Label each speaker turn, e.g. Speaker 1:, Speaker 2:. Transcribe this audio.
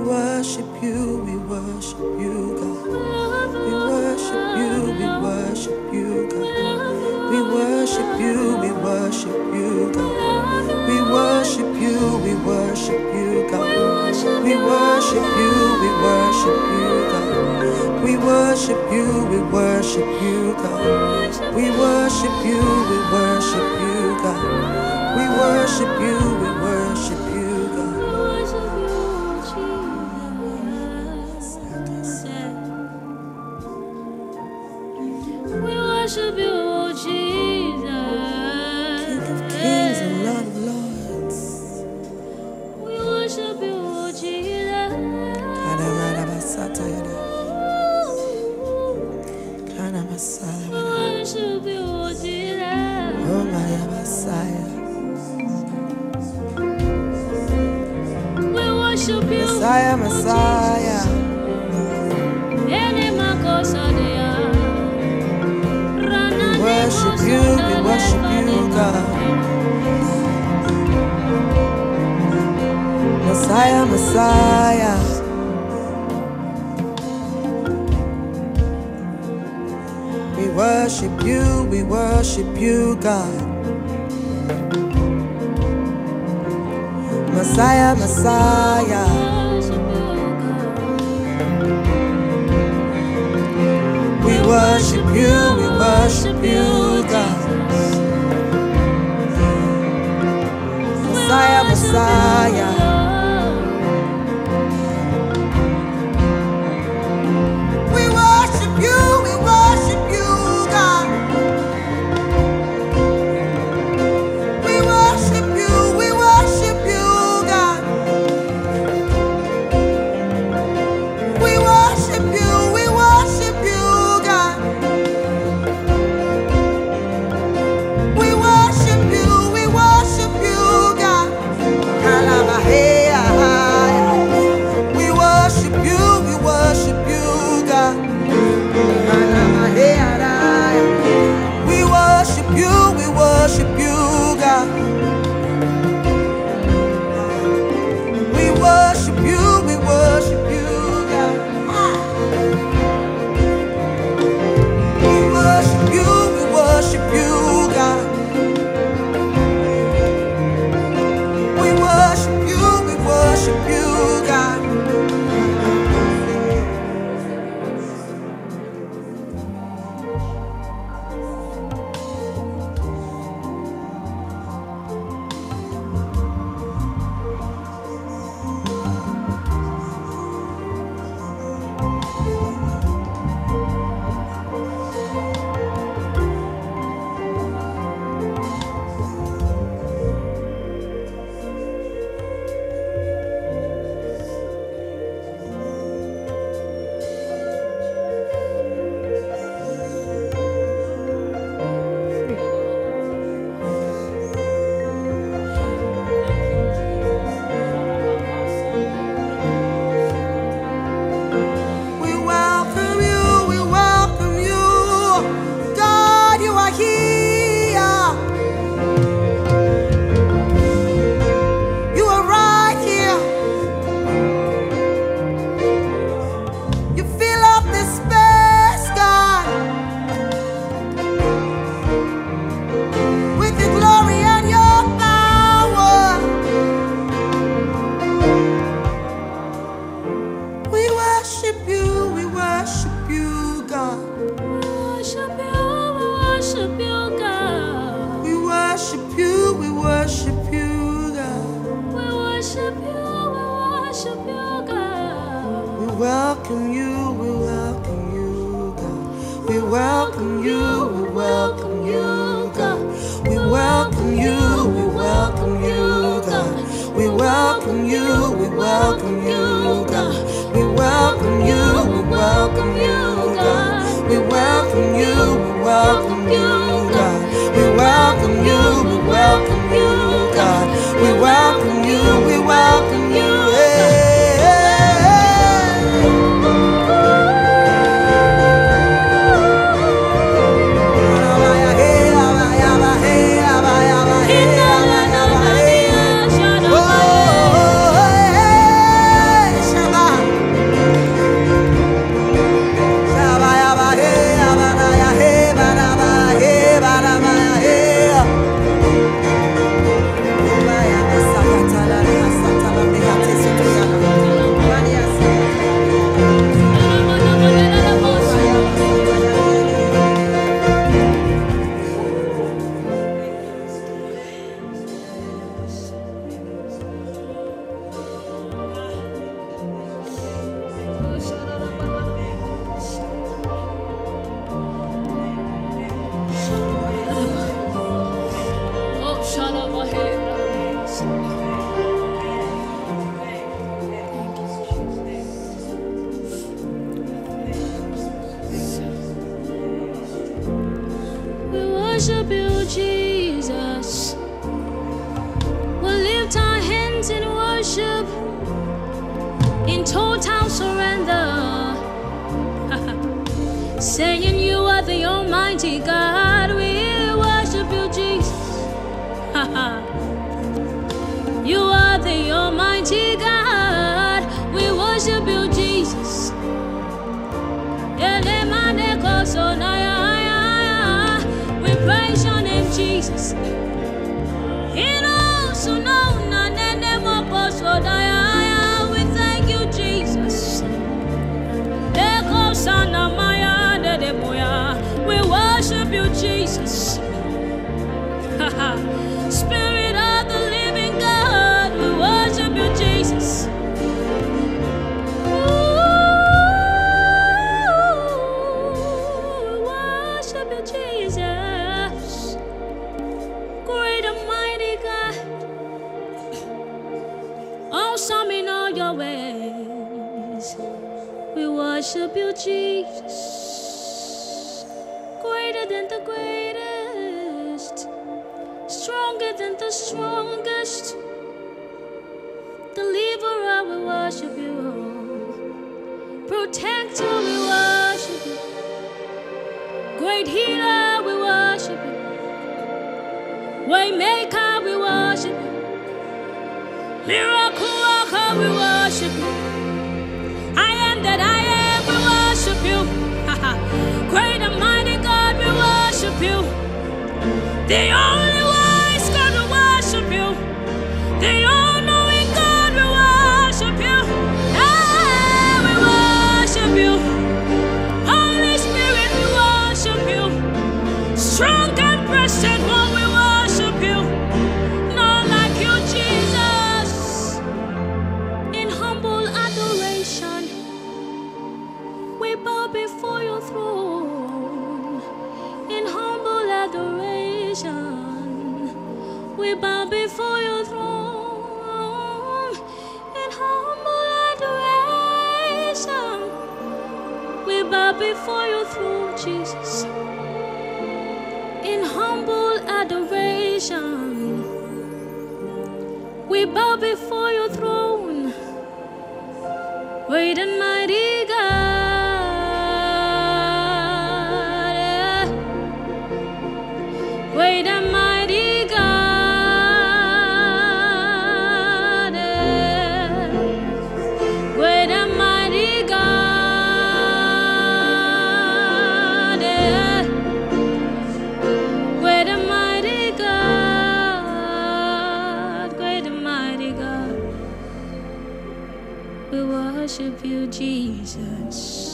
Speaker 1: worship you, we worship you, God. We worship you, we worship you, God. We worship you, we worship you, God. We worship you, we worship you, God. We worship you, we worship you, God. We worship you, we worship you, God. We worship you, we worship you, God. We worship you, we worship you, God.
Speaker 2: We worship you, Jesus.
Speaker 1: King of kings and Lord of lords.
Speaker 2: We worship you, Jesus. We worship you, Jesus.
Speaker 1: Oh my Messiah.
Speaker 2: We worship you,
Speaker 1: Messiah, Messiah. We worship you, God. Messiah, Messiah. We worship you, God. Messiah, Messiah. We worship you, God. Messiah, Messiah. We worship you, God. We worship you, God. We worship you, God. We worship you, God. We worship you, God. We worship you, God. We worship you, God. We worship you, God. We worship you, God. We welcome you, God, you are here. You are right here. You fill up this space, God, with your glory and your power. We worship you, God.
Speaker 2: We worship you, God.
Speaker 1: We worship you, God.
Speaker 2: We worship you, God.
Speaker 1: We welcome you, God. We welcome you, God. We welcome you, God. We welcome you, God. We welcome you, God. We welcome you, God. We welcome you, God. We welcome you, God. We welcome you,
Speaker 2: Jesus. We thank you, Jesus. We worship you, Jesus. Spirit of the living God, we worship you, Jesus. We worship you, Jesus. Great and mighty God, awesome in all your ways. We worship you, Jesus. Greater than the greatest, stronger than the strongest. Deliverer, we worship you. Protector, we worship you. Great healer, we worship you. Waymaker, we worship you. Miracle worker, we worship you. I am that I am, we worship you. Great and mighty God, we worship you. The only wise God, we worship you. The all-knowing God, we worship you. Ah, we worship you. Holy Spirit, we worship you. Strong and blessed one, we worship you. None like you, Jesus. In humble adoration, we bow before your throne. In humble adoration, we bow before your throne. In humble adoration, we bow before your throne, Jesus. In humble adoration, we bow before your throne. Great and mighty God, great and mighty God, great and mighty God, great and mighty God, great and mighty God. We worship you, Jesus.